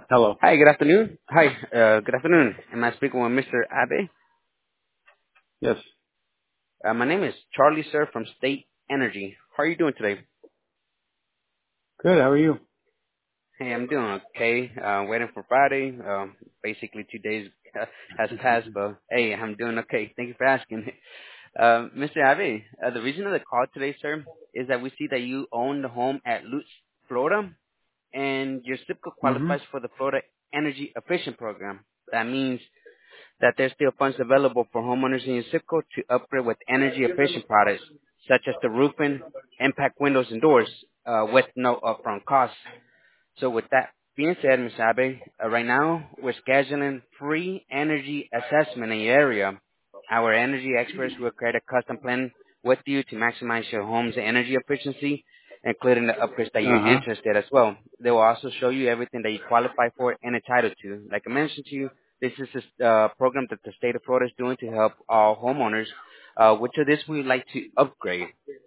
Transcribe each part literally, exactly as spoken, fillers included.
Hello. Hi, good afternoon. Hi, uh, good afternoon. Am I speaking with Mister Abe? Yes. Uh, my name is Charlie, sir, from State Energy. How are you doing today? Good. How are you? Hey, I'm doing okay. Uh, waiting for Friday. Um, basically, two days has passed, but hey, I'm doing okay. Thank you for asking. Uh, Mister Abe, uh, the reason of the call today, sir, is that we see that you own the home at Lutz, Florida, and your zip code hmm qualifies for the Florida Energy Efficient Program. That means that there's still funds available for homeowners in your zip code to upgrade with energy efficient products, such as the roofing, impact windows and doors, uh, with no upfront costs. So with that being said, Miz Abe, uh, right now we're scheduling free energy assessment in your area. Our energy experts will create a custom plan with you to maximize your home's energy efficiency, including the upgrades that you're Uh huh. interested as well. They will also show you everything that you qualify for and entitled to. Like I mentioned to you, this is a uh, program that the state of Florida is doing to help all homeowners. Uh, which of this would you like to upgrade?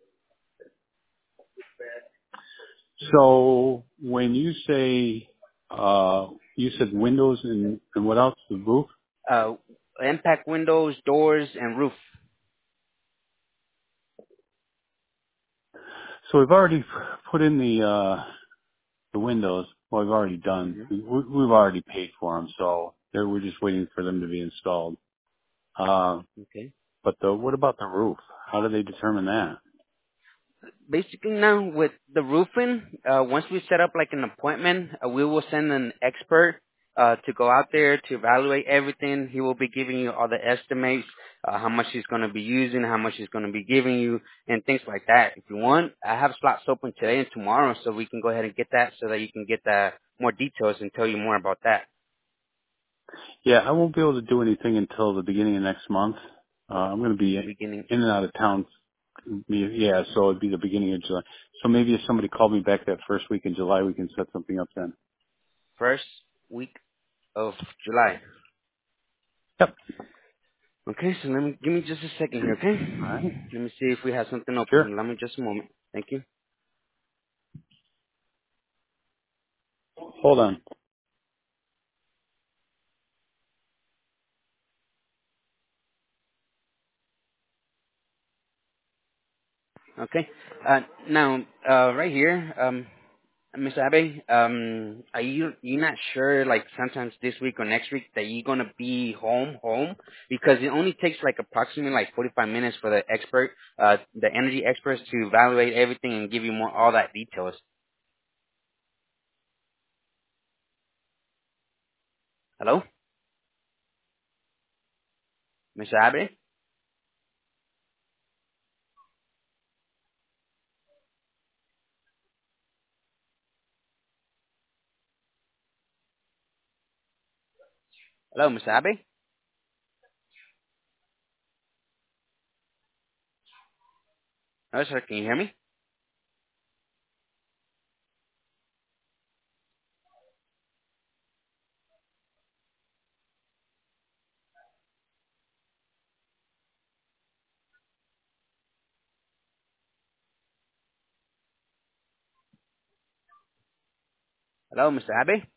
So when you say, uh, you said windows and, and what else? The roof. Uh, impact windows, doors, and roof. So we've already p- put in the, uh, the windows. Well, we've already done. hmm We, we- we've already paid for them. So they're, we're just waiting for them to be installed. Uh, Okay. but the, what about the roof? How do they determine that? Basically now with the roofing, uh, once we set up like an appointment, uh, we will send an expert uh, to go out there to evaluate everything. He will be giving you all the estimates, uh, how much he's going to be using, how much he's going to be giving you, and things like that. If you want, I have slots open today and tomorrow, so we can go ahead and get that so that you can get the more details and tell you more about that Yeah, I won't be able to do anything until the beginning of next month. Uh, I'm going to be in the in beginning. and out of town. Yeah, so it'd be the beginning of July. So maybe if somebody called me back that first week in July, we can set something up then. First week of July. Yep. Okay, so let me give me just a second here, okay? All right. Let me see if we have something Sure. open. Allow me just a moment. Thank you. Hold on. Okay. Uh, now, uh, right here, um, Miss Abe, um, are you you not sure, like sometimes this week or next week that you're gonna be home, home? Because it only takes like approximately like forty-five minutes for the expert, uh, the energy experts to evaluate everything and give you more all that details. Hello, Miss Abe. Hello, Miss Abe. Hello, sir. Can you hear me? Hello, Mister Abe.